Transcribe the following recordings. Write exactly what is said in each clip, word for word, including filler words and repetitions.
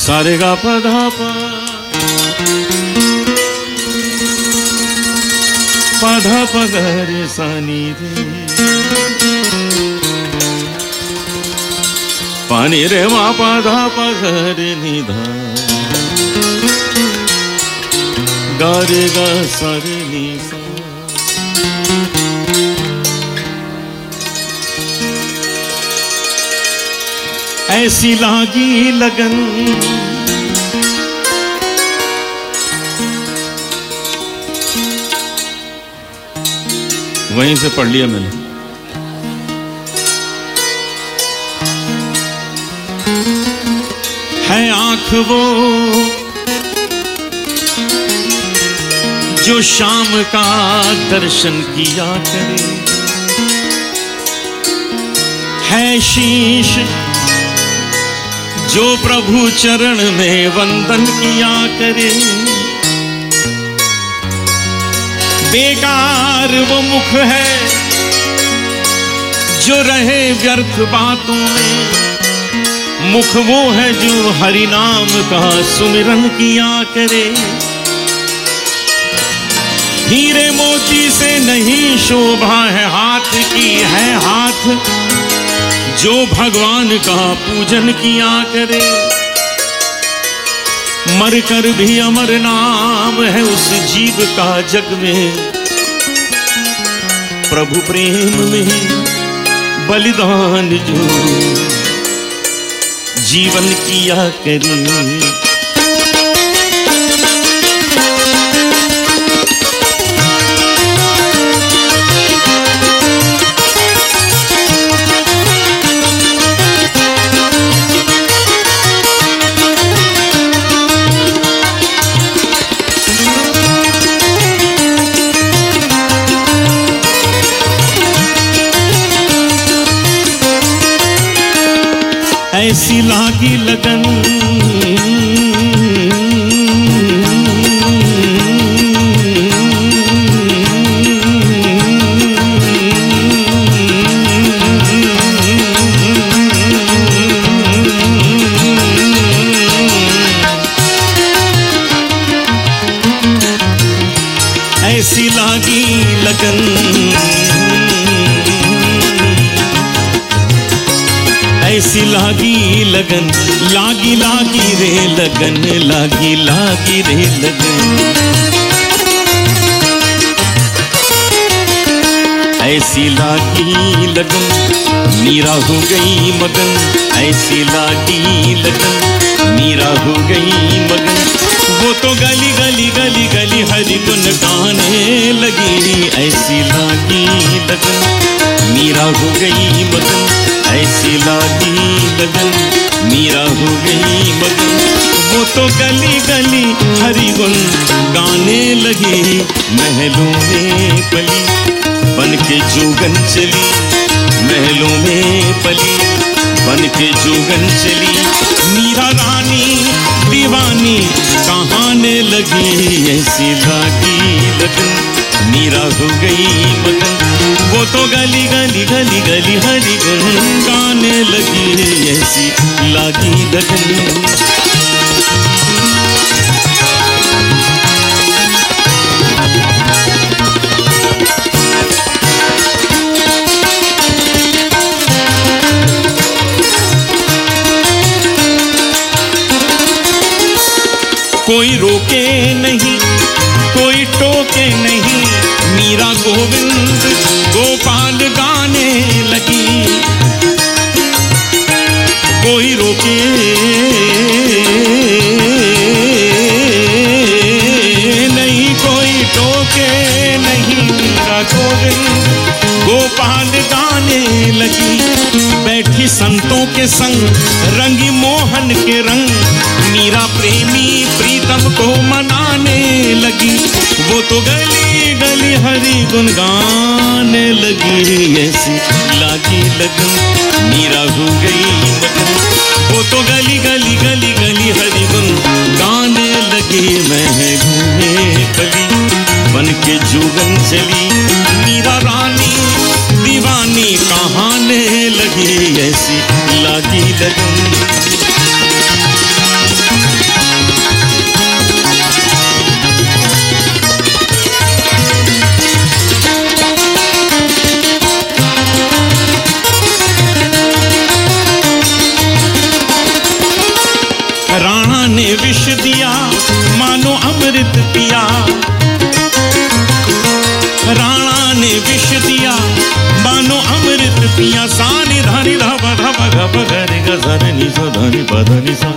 सारे गा पा धा पा पा धा पा गा रे सा नी रे पा नी रे मा पा धा पा गा रे नी धा गा रे गा सा रे नी सा। ऐसी लागी लगन वहीं से पढ़ लिया मैंने। है आंख वो जो शाम का दर्शन किया करे, है शीश जो प्रभु चरण में वंदन किया करे, बेकार वो मुख है जो रहे व्यर्थ बातों में, मुख वो है जो हरि नाम का सुमिरन किया करे। हीरे मोती से नहीं शोभा है हाथ की, है हाथ जो भगवान का पूजन किया करे। मरकर भी अमर नाम है उस जीव का जग में, प्रभु प्रेम में बलिदान जो जीवन किया करे। ऐसी लागी लगन ऐसी लागी लगन ऐसी लागी लगन लागी लागी रे लगन लागी लागी रे लगन। ऐसी लागी लगन मीरा हो गई मगन, ऐसी लागी लगन मीरा हो गई मगन। वो तो गली गली गली गली हरि गुन गाने लगी, ऐसी लागी लगन मीरा हो गई मगन, ऐसी लागी लगन मीरा हो गई मगन। वो तो गली गली हरि गुन गाने लगी, महलों में पली बन के जोगन चली, महलों में पली बन के जोगन चली। मीरा रानी दीवानी कहाने लगी, ऐसी लागी लगन मीरा हो गई मगन। वो तो गली गली गली गली हरि गुन गाने लगी, ऐसी लागी लगन। कोई रोके नहीं कोई टोके नहीं, मीरा गोविंद गोपाल गाने लगी। कोई रोके नहीं कोई टोके नहीं, मीरा गोविंद गोपाल गाने लगी। बैठी संतों के संग रंगी मोहन के रंग, मीरा प्रेमी प्रीतम को मनाने लगी। वो तो गली गली हरि गुन गाने लगी, ऐसी लागी लगन मीरा हो गई मगन। वो तो गली गली गली गली हरि गुन गाने लगी, महलों में पली बन के जोगन चली। मीरा रानी दीवानी कहाने लगी, ऐसी लागी लगन। नि सा धा नि पा धा नि सा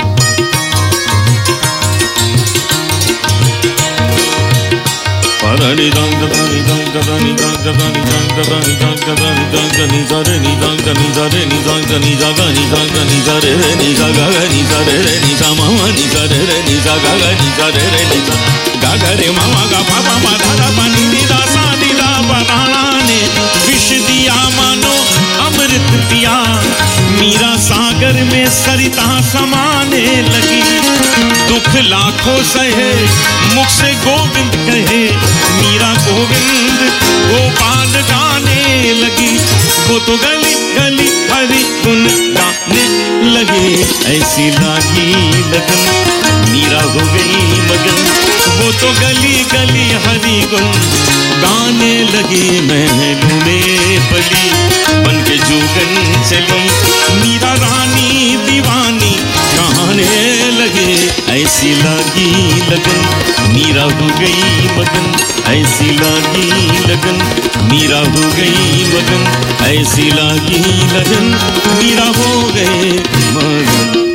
धा नि धा धा नि धा धा नि धा धा नि धा धा नि धा धा नि धा धा नि धा रे नि धा धा नि धा रे नि धा धा नि धा गा नि धा गा नि धा रे रे नि धा गा गा नि धा रे रे नि धा मा मा नि धा रे रे नि धा गा गा नि धा रे रे नि धा गा गा रे मा मा गा पा पा पा धा धा पा नि नि धा सा नि धा पा राणा ने विष दिया मानो अमृत पिया मीरा सागर में सरिता समाने लगी दुख लाखों सहे मुख से गोविंद कहे मीरा गोविंद गोपाल गाने लगी वो तो गली गली हरि गुण गाने लगे ऐसी लागी लगन मीरा हो गई मगन वो तो गली गली हरि गुण गाने लगी महलों में पली बन के जोगन चली मीरा रानी दीवानी गाने लगे ऐसी लागी लगन मीरा हो गई मगन ऐसी लागी लगन मीरा हो गई मगन ऐसी लागी लगन मीरा हो गए मगन।